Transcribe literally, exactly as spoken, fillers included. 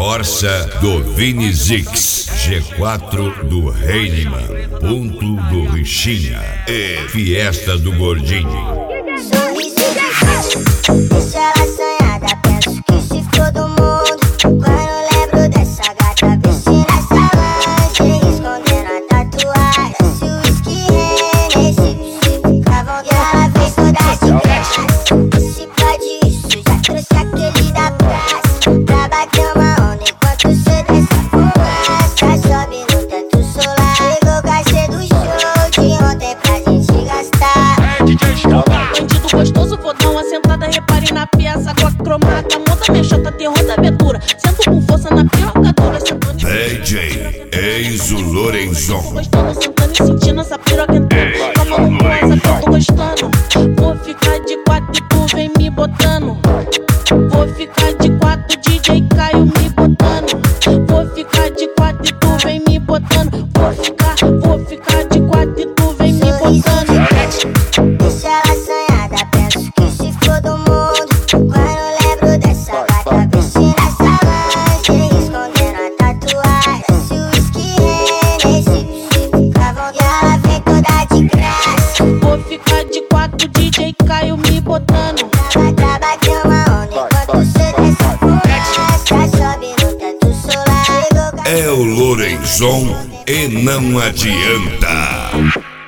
Corsa do Vini Zix, G quatro do Heinemann, Ponto do Richinha e Fiesta do Gordinho. Sorriso de deixa ela assanhada, penso que se for do mundo. Quando lembro dessa gata vestindo essa lingerie, escondendo a tatuagem. Se o whisky Hennessy ficavam e ela vem toda de graça. Se pode isso, já trouxe aquele da praça pra bater uma onda enquanto cê desce a fumaça. Sobe no teto solar, chegou o cachê do show de ontem pra gente gastar. Bandido gostoso, vou dar uma sentada, repare na peça com a cromata. Monta minha chota, terror da abertura, sento com força na pirocadora. D J Enzo Lorenzon. Gostando, sentando e sentindo essa piroca entrando. Calma, não passa que eu tô gostando. Vou ficar de quatro e tu vem me botando. Vou ficar de quatro, D J Caio me botando. Vou ficar de quatro e tu vem me botando. Vou ficar, vou ficar de quatro e tu vem me botando. Deixa ela assanhada, penso que se for do mundo. Quando lembro dessa gata vestindo essa lingerie, escondendo a tatuagem. Se o whisky Hennessy ficavam e ela vem toda de graça. Vou ficar de quatro, D J Caio me botando. Pra bater uma onda enquanto cê desce a fumaça. Sobe no teto solar, chegou o É o Lorenzon e não adianta.